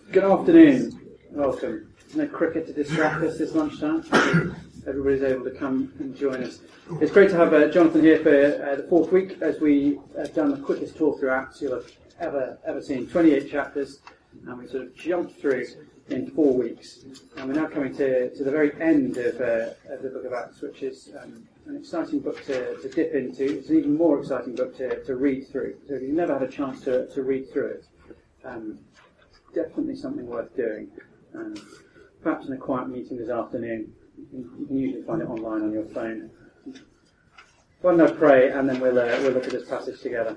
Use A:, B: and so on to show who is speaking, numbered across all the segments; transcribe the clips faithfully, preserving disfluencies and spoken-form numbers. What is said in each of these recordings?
A: Good afternoon. Welcome. No cricket to distract us this lunchtime. Everybody's able to come and join us. It's great to have uh, Jonathan here for uh, the fourth week as we have done the quickest tour through Acts you'll have ever, ever seen. twenty-eight chapters, and we sort of jumped through in four weeks. And we're now coming to, to the very end of, uh, of the book of Acts, which is um, an exciting book to, to dip into. It's an even more exciting book to, to read through. So if you've never had a chance to, to read through it, um, definitely something worth doing. Um, perhaps in a quiet meeting this afternoon. You can, you can usually find it online on your phone. Why don't I pray, and then we'll, uh, we'll look at this passage together.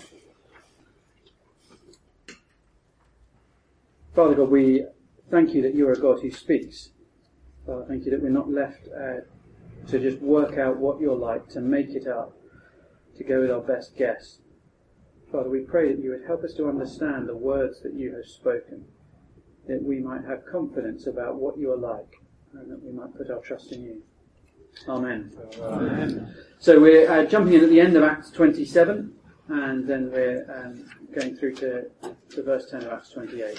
A: Father God, we thank you that you are a God who speaks. Father, thank you that we're not left uh, to just work out what you're like, to make it up, to go with our best guess. Father, we pray that you would help us to understand the words that you have spoken, that we might have confidence about what you are like, and that we might put our trust in you. Amen. Amen. So we're uh, jumping in at the end of Acts twenty-seven, and then we're um, going through to, to verse ten of Acts twenty-eight.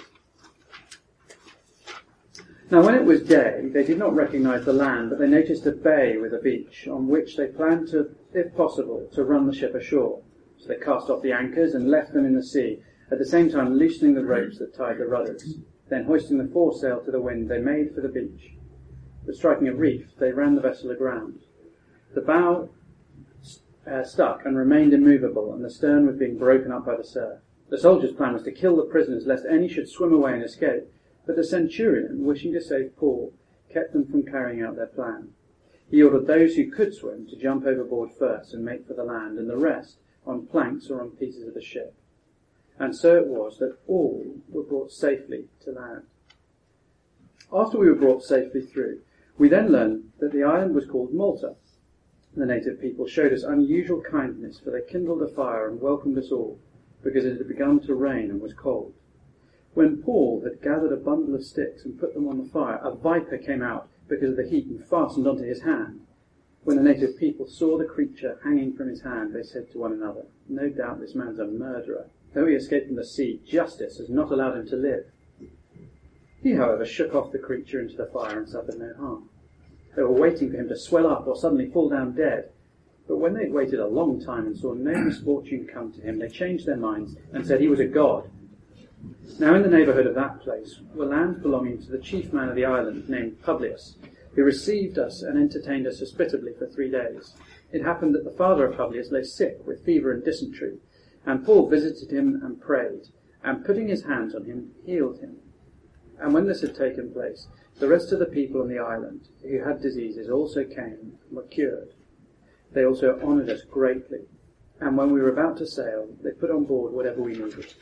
A: Now when it was day, they did not recognize the land, but they noticed a bay with a beach, on which they planned to, if possible, to run the ship ashore. So they cast off the anchors and left them in the sea, at the same time loosening the ropes that tied the rudders. Then hoisting the foresail to the wind, they made for the beach. But striking a reef, they ran the vessel aground. The bow uh, stuck and remained immovable, and the stern was being broken up by the surf. The soldiers' plan was to kill the prisoners, lest any should swim away and escape. But the centurion, wishing to save Paul, kept them from carrying out their plan. He ordered those who could swim to jump overboard first and make for the land, and the rest on planks or on pieces of the ship. And so it was that all were brought safely to land. After we were brought safely through, we then learned that the island was called Malta. The native people showed us unusual kindness, for they kindled a fire and welcomed us all, because it had begun to rain and was cold. When Paul had gathered a bundle of sticks and put them on the fire, a viper came out because of the heat and fastened onto his hand. When the native people saw the creature hanging from his hand, they said to one another, "No doubt this man's a murderer. Though he escaped from the sea, justice has not allowed him to live." He, however, shook off the creature into the fire and suffered no harm. They were waiting for him to swell up or suddenly fall down dead. But when they had waited a long time and saw no misfortune come to him, they changed their minds and said he was a god. Now in the neighbourhood of that place were lands belonging to the chief man of the island, named Publius, who received us and entertained us hospitably for three days. It happened that the father of Publius lay sick with fever and dysentery, and Paul visited him and prayed, and putting his hands on him, healed him. And when this had taken place, the rest of the people on the island who had diseases also came and were cured. They also honoured us greatly, and when we were about to sail, they put on board whatever we needed.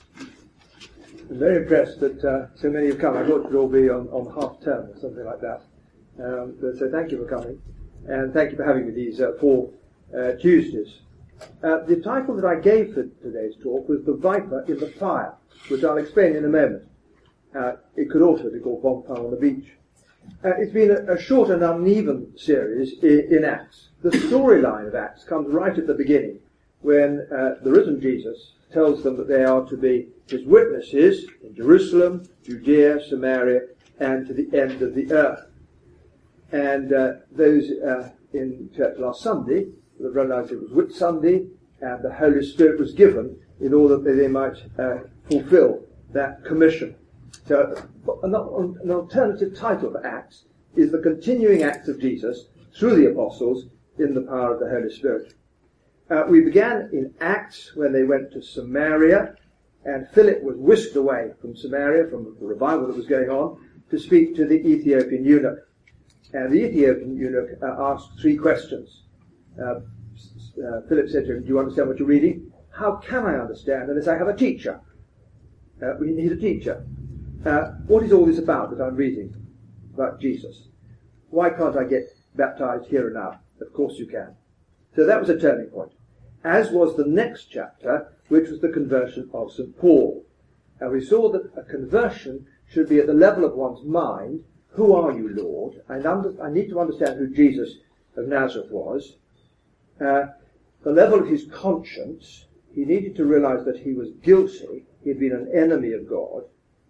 B: I'm very impressed that uh, so many have come. I thought it would all be on, on half term or something like that. Um, but, so thank you for coming, and thank you for having me these uh, four uh, Tuesdays. Uh, the title that I gave for today's talk was The Viper in the Fire, which I'll explain in a moment. Uh, it could also be called Bonfire on the Beach. Uh, it's been a, a short and uneven series in, in Acts. The storyline of Acts comes right at the beginning, when uh, the risen Jesus tells them that they are to be his witnesses in Jerusalem, Judea, Samaria, and to the end of the earth. And uh, those uh, in church last Sunday that realized it was Whit Sunday, and the Holy Spirit was given in order that they might uh, fulfill that commission. So an, an alternative title for Acts is the continuing acts of Jesus through the apostles in the power of the Holy Spirit. Uh, we began in Acts when they went to Samaria, and Philip was whisked away from Samaria, from the revival that was going on, to speak to the Ethiopian eunuch. And the Ethiopian eunuch uh, asked three questions. Uh, uh, Philip said to him, "Do you understand what you're reading?" "How can I understand unless I have a teacher?" Uh, we need a teacher. Uh, what is all this about that I'm reading about Jesus? Why can't I get baptized here and now? Of course you can. So that was a turning point. As was the next chapter, which was the conversion of Saint Paul. And we saw that a conversion should be at the level of one's mind. Who are you, Lord? I, under, I need to understand who Jesus of Nazareth was. Uh, the level of his conscience, he needed to realize that he was guilty. He had been an enemy of God.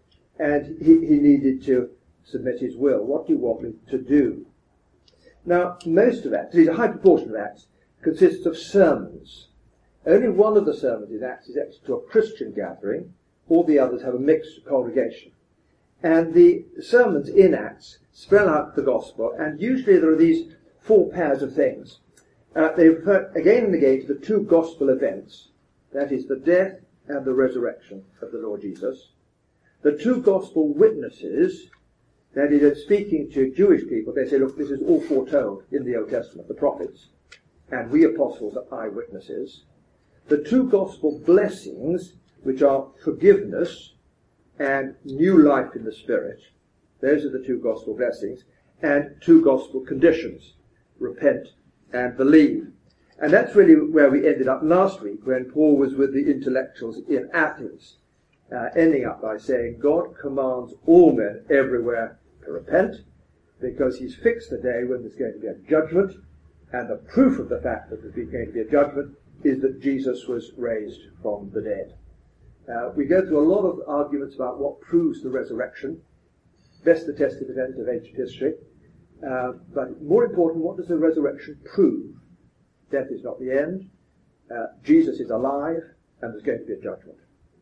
B: and he, he needed to submit his will. What do you want me to do? Now, most of Acts, a high proportion of Acts, consists of sermons. Only one of the sermons in Acts is actually to a Christian gathering. All the others have a mixed congregation. And the sermons in Acts spell out the gospel, and usually there are these four pairs of things. Uh, they refer again and again to the two gospel events, that is, the death and the resurrection of the Lord Jesus. The two gospel witnesses, that is, speaking to Jewish people, they say, look, this is all foretold in the Old Testament, the prophets, and we apostles are eyewitnesses. The two gospel blessings, which are forgiveness and new life in the Spirit, those are the two gospel blessings, and two gospel conditions, repent and believe. And that's really where we ended up last week, when Paul was with the intellectuals in Athens, uh, ending up by saying, God commands all men everywhere to repent, because he's fixed the day when there's going to be a judgment, and the proof of the fact that there's going to be a judgment is that Jesus was raised from the dead. Uh, we go through a lot of arguments about what proves the resurrection, best attested event of ancient history, uh, but more important, what does the resurrection prove? Death is not the end, uh, Jesus is alive, and there's going to be a judgment.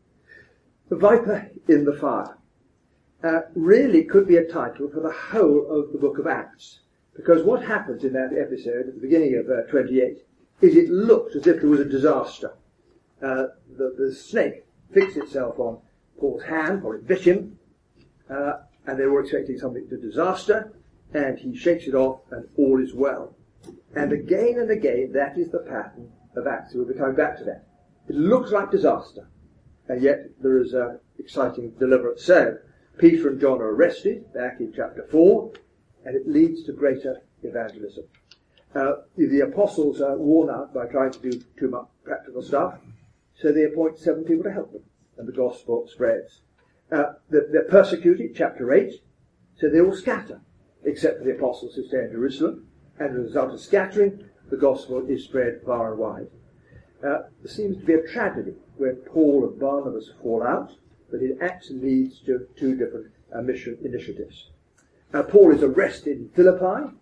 B: The viper in the fire uh, really could be a title for the whole of the book of Acts, because what happens in that episode at the beginning of uh, twenty-eight is it looked as if there was a disaster. Uh, the, the snake fixed itself on Paul's hand, or it bit him, uh, and they were expecting something to disaster, and he shakes it off, and all is well. And again and again, that is the pattern of Acts. We'll be coming back to that. It looks like disaster, and yet there is an exciting deliverance. So, Peter and John are arrested, back in chapter four, and it leads to greater evangelism. Uh, the apostles are worn out by trying to do too much practical stuff, so they appoint seven people to help them, and the gospel spreads. Uh, they're, they're persecuted, chapter eight, so they all scatter, except for the apostles who stay in Jerusalem, and as a result of scattering, the gospel is spread far and wide. Uh, there seems to be a tragedy where Paul and Barnabas fall out, but it actually leads to two different uh, mission initiatives. Uh, Paul is arrested in Philippi,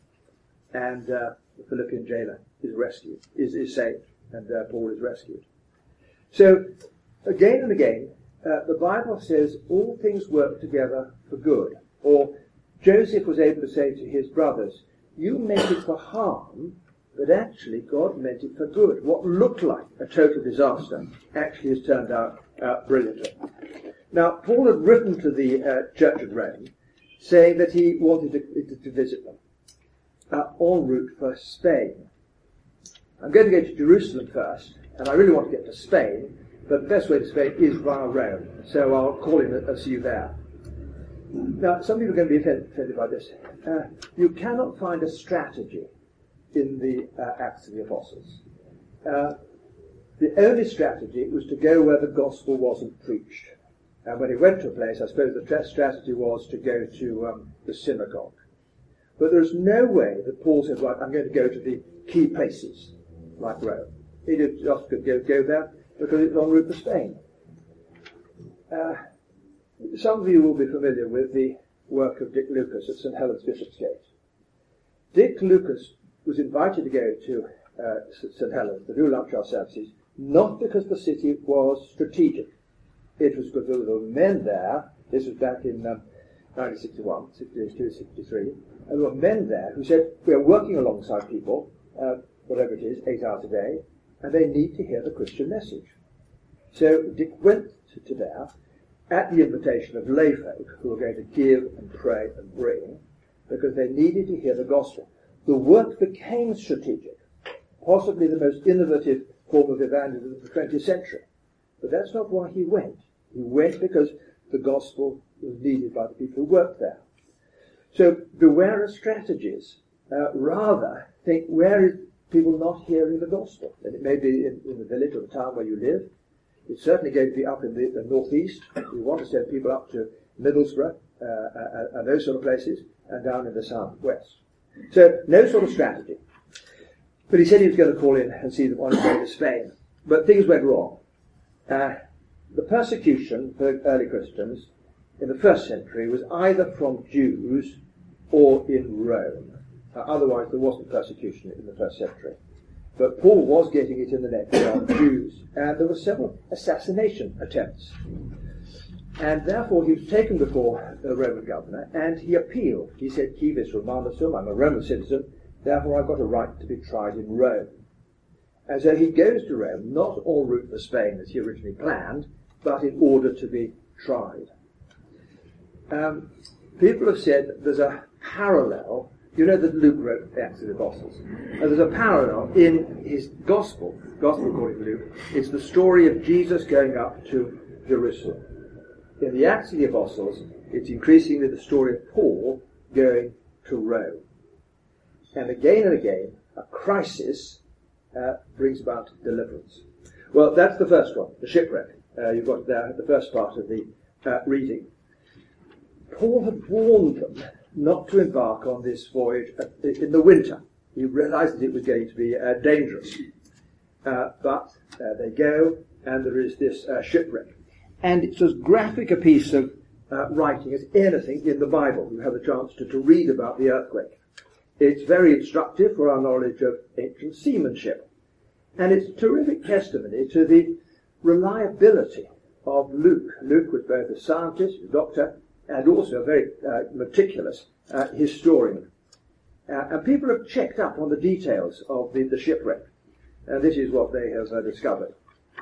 B: and uh, the Philippian jailer is rescued, is, is saved, and uh, Paul is rescued. So, again and again, uh, the Bible says all things work together for good. Or Joseph was able to say to his brothers, you meant it for harm, but actually God meant it for good. What looked like a total disaster actually has turned out uh, brilliantly. Now, Paul had written to the uh, church at Rome, saying that he wanted to, to, to visit them, uh, en route for Spain. I'm going to go to Jerusalem first, and I really want to get to Spain, but the best way to Spain is via Rome, so I'll call in and see you there. Now, some people are going to be offended by this. Uh, you cannot find a strategy in the uh, Acts of the Apostles. Uh, the only strategy was to go where the gospel wasn't preached. And when he went to a place, I suppose the strategy was to go to um, the synagogue. But there's no way that Paul said, right, I'm going to go to the key places, like Rome. He just could go, go there because it's en route to Spain. Uh, some of you will be familiar with the work of Dick Lucas at Saint Helens Bishopsgate. Dick Lucas was invited to go to uh, Saint Helens to do lunch hour services, not because the city was strategic. It was because there were men there. This was back in um, nineteen sixty-one, sixty-two, sixty-three. And there were men there who said, we are working alongside people, uh, whatever it is, eight hours a day, and they need to hear the Christian message. So Dick went to, to there at the invitation of layfolk who were going to give and pray and bring, because they needed to hear the gospel. The work became strategic, possibly the most innovative form of evangelism of the twentieth century. But that's not why he went. He went because the gospel was needed by the people who worked there. So beware of strategies. Uh, rather, think, where is people not hearing the gospel? And it may be in, in the village or the town where you live. It's certainly going to be up in the, the northeast. We want to send people up to Middlesbrough uh, uh, and those sort of places, and down in the southwest. So, no sort of strategy. But he said he was going to call in and see them on his way to Spain. But things went wrong. Uh, the persecution for early Christians in the first century was either from Jews or in Rome. Uh, otherwise there wasn't persecution in the first century. But Paul was getting it in the neck from Jews, and there were several assassination attempts. And therefore he was taken before the Roman governor, and he appealed. He said, "Civis Romanus sum, I'm a Roman citizen, therefore I've got a right to be tried in Rome." And so he goes to Rome, not en route for Spain as he originally planned, but in order to be tried. Um, people have said that there's a parallel. You know that Luke wrote the Acts of the Apostles. And there's a parallel in his Gospel, Gospel according to Luke. It's the story of Jesus going up to Jerusalem. In the Acts of the Apostles, it's increasingly the story of Paul going to Rome. And again and again, a crisis uh, brings about deliverance. Well, that's the first one, the shipwreck. Uh, you've got there at the first part of the uh, reading. Paul had warned them not to embark on this voyage in the winter. He realized that it was going to be uh, dangerous. Uh, but uh, they go, and there is this uh, shipwreck. And it's as graphic a piece of uh, writing as anything in the Bible. You have a chance to, to read about the earthquake. It's very instructive for our knowledge of ancient seamanship. And it's a terrific testimony to the reliability of Luke. Luke was both a scientist, a doctor, and also a very uh, meticulous uh, historian. Uh, and people have checked up on the details of the, the shipwreck. And this is what they have uh, discovered.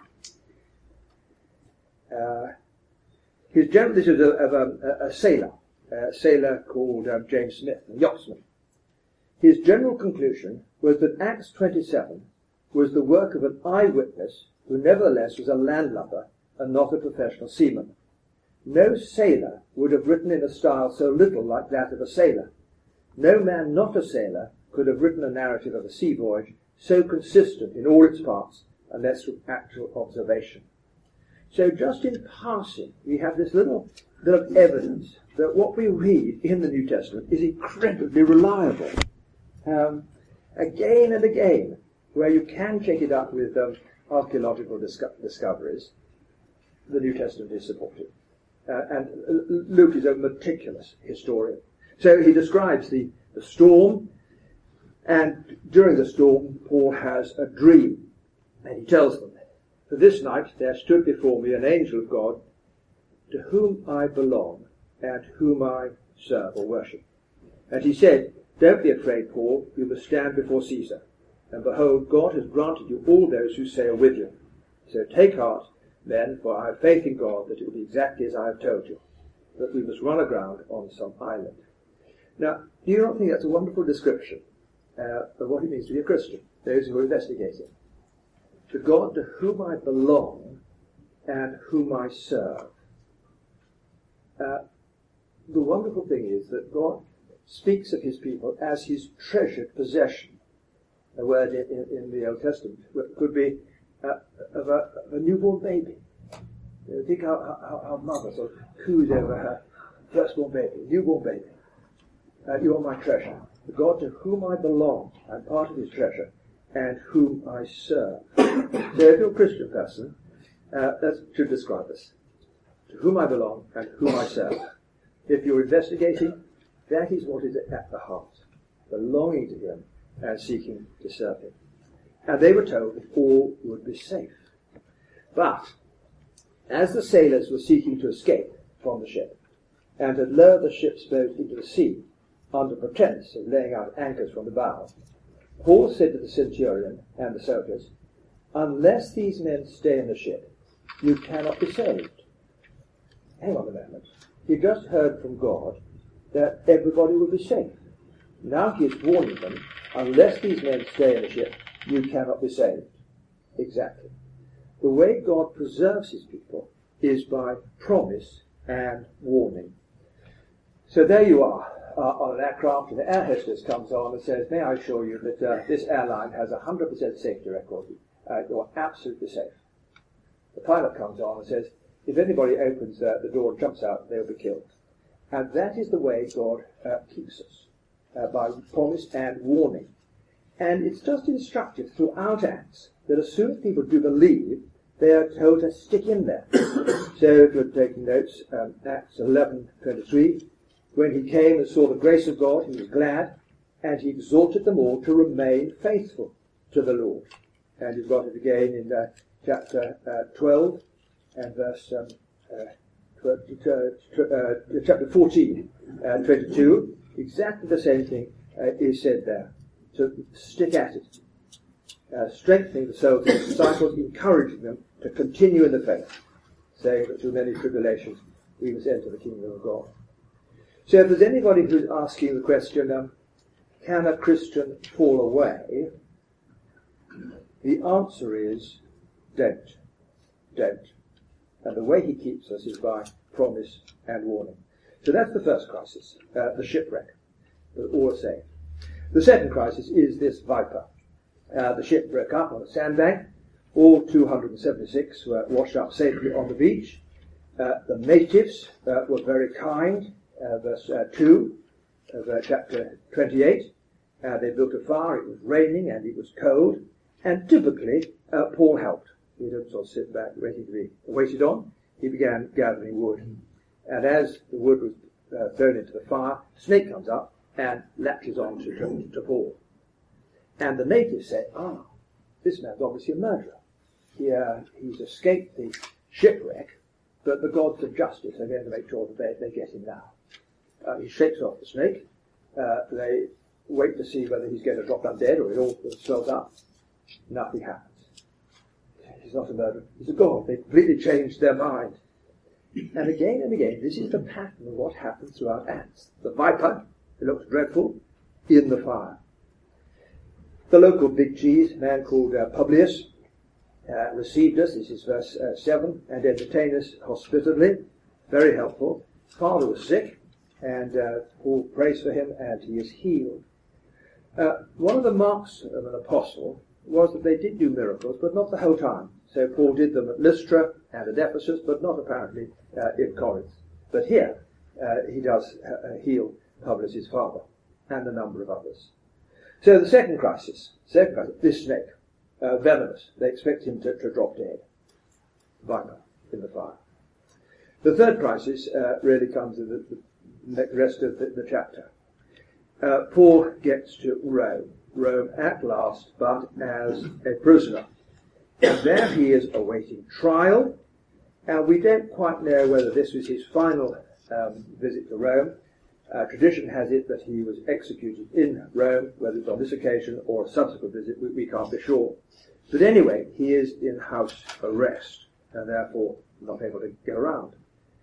B: Uh, his general, this is a, of a, a sailor, a sailor called um, James Smith, a yachtsman. His general conclusion was that Acts twenty-seven was the work of an eyewitness who nevertheless was a landlubber and not a professional seaman. No sailor would have written in a style so little like that of a sailor. No man not a sailor could have written a narrative of a sea voyage so consistent in all its parts unless from actual observation. So just in passing, we have this little bit of evidence that what we read in the New Testament is incredibly reliable. Um, again and again, where you can check it up with um, archaeological disco- discoveries, the New Testament is supported. Uh, and Luke is a meticulous historian. So he describes the, the storm, and during the storm, Paul has a dream. And he tells them, "For this night there stood before me an angel of God, to whom I belong, and whom I serve or worship. And he said, 'Don't be afraid, Paul, you must stand before Caesar. And behold, God has granted you all those who sail with you. So take heart, then, for I have faith in God that it will be exactly as I have told you, that we must run aground on some island.'" Now, do you not think that's a wonderful description uh, of what it means to be a Christian, those who are investigating? To God to whom I belong and whom I serve. Uh, the wonderful thing is that God speaks of his people as his treasured possession. A word in, in, in the Old Testament could be uh, of, a, of a newborn baby. You know, think how, how, how mother sort of coos over her firstborn baby, newborn baby. Uh, you are my treasure. The God to whom I belong, I'm part of his treasure, and whom I serve. So if you're a Christian person, uh, that should describe us. To whom I belong and whom I serve. If you're investigating, that is what is at the heart. Belonging to him and seeking to serve him. And they were told that all would be safe. But, as the sailors were seeking to escape from the ship, and had lowered the ship's boat into the sea, under pretence of laying out anchors from the bow, Paul said to the centurion and the soldiers, "Unless these men stay in the ship, you cannot be saved." Hang on a moment. He just heard from God that everybody will be safe. Now he is warning them, unless these men stay in the ship, you cannot be saved. Exactly. The way God preserves his people is by promise and warning. So there you are. Uh, on an aircraft, and the air hostess comes on and says, "May I assure you that uh, this airline has a one hundred percent safety record. Uh, you're absolutely safe." The pilot comes on and says, "If anybody opens uh, the door and jumps out, they'll be killed." And that is the way God uh, keeps us, uh, by promise and warning. And it's just instructive throughout Acts that as soon as people do believe, they are told to stick in there. So if you're taking notes, um, Acts eleven twenty-three, when he came and saw the grace of God, he was glad, and he exhorted them all to remain faithful to the Lord. And you've got it again in uh, chapter uh, twelve and verse um, uh, tw- tw- uh, chapter fourteen, uh, twenty-two. Exactly the same thing uh, is said there. So stick at it. Uh, strengthening the souls of the disciples, encouraging them to continue in the faith, saying that through many tribulations we must enter the kingdom of God. So if there's anybody who's asking the question, um, can a Christian fall away? The answer is, don't. Don't. And the way he keeps us is by promise and warning. So that's the first crisis, uh, the shipwreck. That all are saved. The second crisis is this viper. Uh, the ship broke up on a sandbank. All two hundred seventy-six were washed up safely on the beach. Uh, the natives uh, were very kind. Uh, verse uh, two of uh, chapter twenty-eight. Uh, they built a fire. It was raining and it was cold. And typically, uh, Paul helped. He didn't sort of sit back waiting to be waited on. He began gathering wood. And as the wood was uh, thrown into the fire, a snake comes up and latches on to, to, to Paul. And the natives said, ah, this man's obviously a murderer. He, uh, he's escaped the shipwreck, but the gods of justice are going to make sure that they, they get him now. Uh, he shakes off the snake. Uh, they wait to see whether he's going to drop down dead or it all swells up. Nothing happens. He's not a murderer. He's a god. They completely changed their mind. And again and again, this is the pattern of what happens throughout Acts. The viper, it looks dreadful, in the fire. The local big cheese, a man called uh, Publius, uh, received us, this is verse uh, seven, and entertained us hospitably. Very helpful. His father was sick, and uh, Paul prays for him, and he is healed. Uh, one of the marks of an apostle was that they did do miracles, but not the whole time. So Paul did them at Lystra and at Ephesus, but not apparently uh, in Corinth. But here, uh, he does uh, heal Publius' father, and a number of others. So the second crisis, second crisis, this snake, uh, venomous. They expect him to, to drop dead. Viper in the fire. The third crisis uh, really comes in the, the rest of the, the chapter. Uh, Paul gets to Rome. Rome at last, but as a prisoner. And there he is awaiting trial. And we don't quite know whether this was his final um, visit to Rome. Uh, tradition has it that he was executed in Rome, whether it's on this occasion or a subsequent visit, we, we can't be sure. But anyway, he is in house arrest, and therefore not able to get around.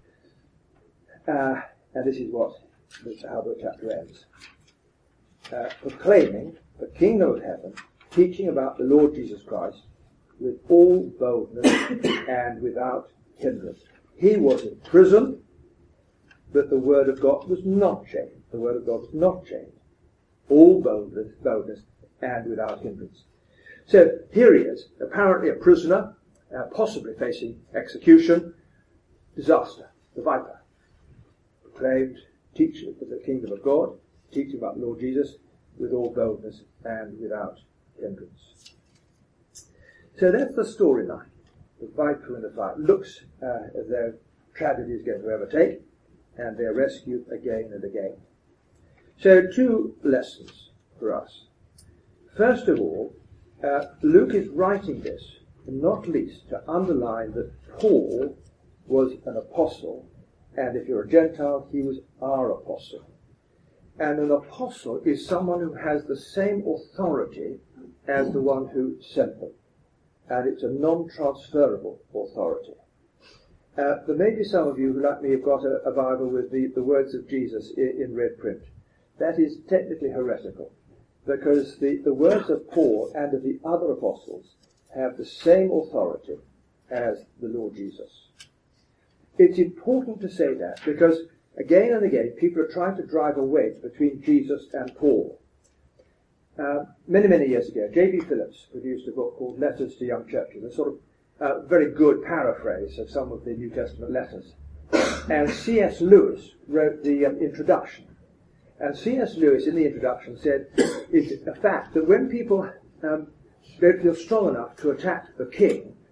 B: Uh, and this is what, how the chapter ends. Uh, proclaiming the kingdom of heaven, teaching about the Lord Jesus Christ, with all boldness and without hindrance. He was in prison, but the word of God was not changed. The word of God was not changed. All boldness, boldness and without hindrance. So here he is, apparently a prisoner, uh, possibly facing execution. Disaster. The viper. Proclaimed, teaching of the kingdom of God, teaching about the Lord Jesus, with all boldness and without hindrance. So that's the storyline. The viper in the fire. It looks uh, as though tragedy is going to overtake, and they're rescued again and again. So two lessons for us. First of all, uh, Luke is writing this, not least to underline that Paul was an apostle, and if you're a Gentile, he was our apostle. And an apostle is someone who has the same authority as the one who sent them. And it's a non-transferable authority. Uh, there may be some of you who, like me, have got a, a Bible with the, the words of Jesus in, in red print. That is technically heretical, because the, the words of Paul and of the other apostles have the same authority as the Lord Jesus. It's important to say that, because again and again people are trying to drive a wedge between Jesus and Paul. Uh, many, many years ago, J B Phillips produced a book called Letters to Young Churches, a sort of uh, very good paraphrase of some of the New Testament letters. And C S Lewis wrote the um, introduction. And C S Lewis, in the introduction, said it's a fact that when people um, don't feel strong enough to attack the king,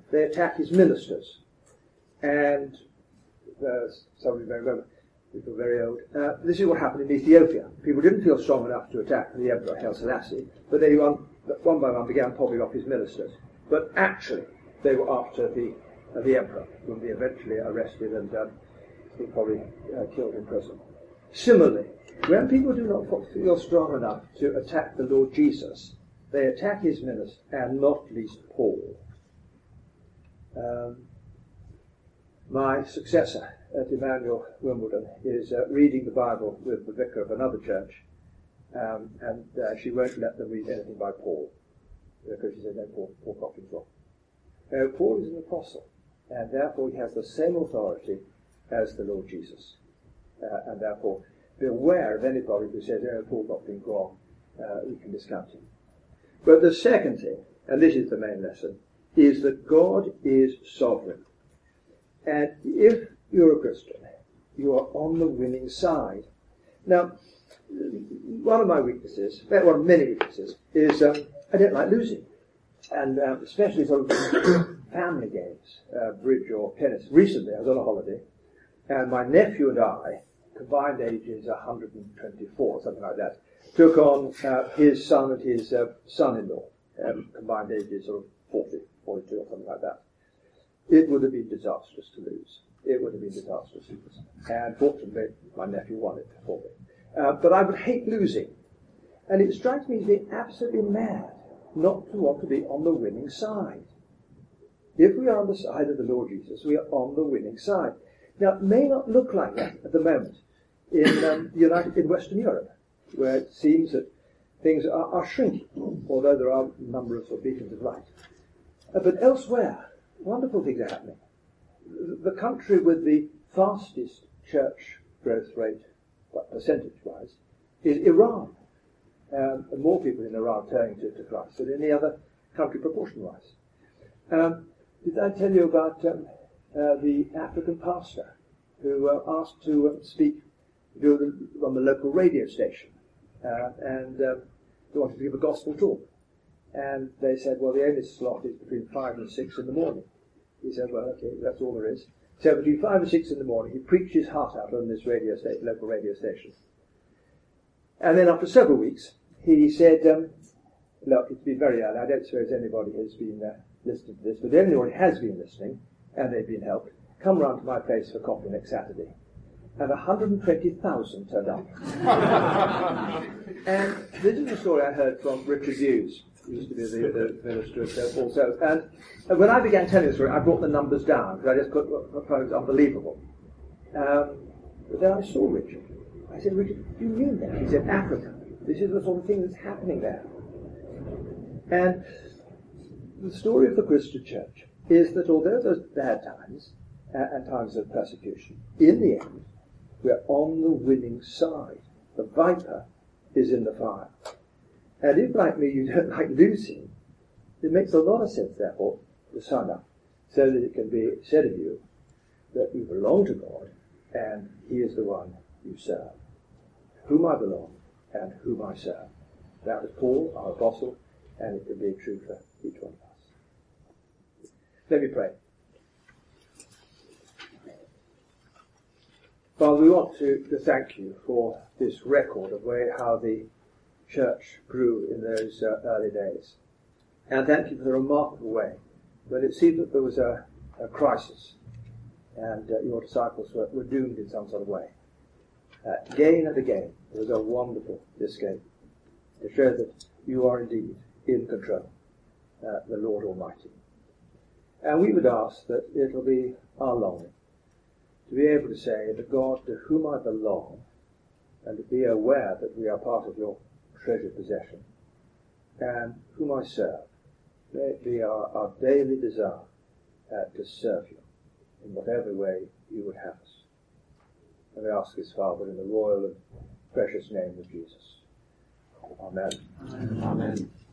B: they attack his ministers. And uh, some of you may remember, people are very old. Uh, this is what happened in Ethiopia. People didn't feel strong enough to attack the Emperor Haile Selassie, but they one, one by one began popping off his ministers. But actually, they were after the uh, the Emperor, whom they eventually arrested and um, probably uh, killed in prison. Similarly, when people do not feel strong enough to attack the Lord Jesus, they attack his ministers, and not least Paul. Um, my successor at Emmanuel Wimbledon is uh, reading the Bible with the vicar of another church, um, and uh, she won't let them read anything by Paul, because she said, no, Paul, Paul Cochrana's wrong. Uh, Paul is an apostle, and therefore he has the same authority as the Lord Jesus. Uh, and therefore, beware of anybody who says, oh, Paul got things wrong, uh, we can discount him. But the second thing, and this is the main lesson, is that God is sovereign. And if you're a Christian, you are on the winning side. Now, one of my weaknesses, one of many weaknesses, is um, I don't like losing. And um, especially sort of family games, uh, bridge or tennis. Recently, I was on a holiday, and my nephew and I, combined ages one hundred twenty-four, something like that, took on uh, his son and his uh, son-in-law, um, combined ages of forty, forty-two or something like that. It would have been disastrous to lose. It would have been disastrous to lose. And fortunately, my nephew won it for me. Uh, but I would hate losing. And it strikes me as being absolutely mad not to want to be on the winning side. If we are on the side of the Lord Jesus, we are on the winning side. Now, it may not look like that at the moment in um, United in Western Europe, where it seems that things are, are shrinking, although there are a number of, sort of beacons of light. Uh, but elsewhere, wonderful things are happening. The country with the fastest church growth rate, but percentage-wise, is Iran. Um, and more people in Iran turning to, to Christ than any other country proportion-wise. Um, did I tell you about um, uh, the African pastor who uh, asked to um, speak do the, on the local radio station, uh, and um, they wanted to give a gospel talk? And they said, well, the only slot is between five and six in the morning. He said, well, okay, that's all there is. So between five and six in the morning, he preached his heart out on this radio station, local radio station. And then after several weeks, he said, um, look, it's been very early. I don't suppose anybody has been uh, listening to this, but if anybody has been listening, and they've been helped, come round to my place for coffee next Saturday. And one hundred twenty thousand turned up. And this is a story I heard from Richard Hughes, who used to be the, the minister of All Souls. And, and when I began telling the story, I brought the numbers down, because I just could, found it was unbelievable. Um, but then I saw Richard. I said, Richard, do you mean that? He said, Africa. This is the sort of thing that's happening there. And the story of the Christian church is that although there's bad times uh, and times of persecution, in the end, we're on the winning side. The viper is in the fire. And if, like me, you don't like losing, it makes a lot of sense, therefore, to sign up, so that it can be said of you that you belong to God, and He is the one you serve. Whom I belong, and whom I serve. That was Paul, our apostle, and it can be true for each one of us. Let me pray. Father, we want to, to thank you for this record of way how the church grew in those uh, early days. And thank you for the remarkable way when it seemed that there was a, a crisis and uh, your disciples were, were doomed in some sort of way. Uh, again and again, there was a wonderful escape to show that you are indeed in control, uh, the Lord Almighty. And we would ask that it'll be our longing to be able to say that God, to whom I belong, and to be aware that we are part of your treasured possession, and whom I serve, may it be our, our daily desire uh, to serve you in whatever way you would have us. And we ask this, Father, in the royal and precious name of Jesus. Amen.
C: Amen. Amen.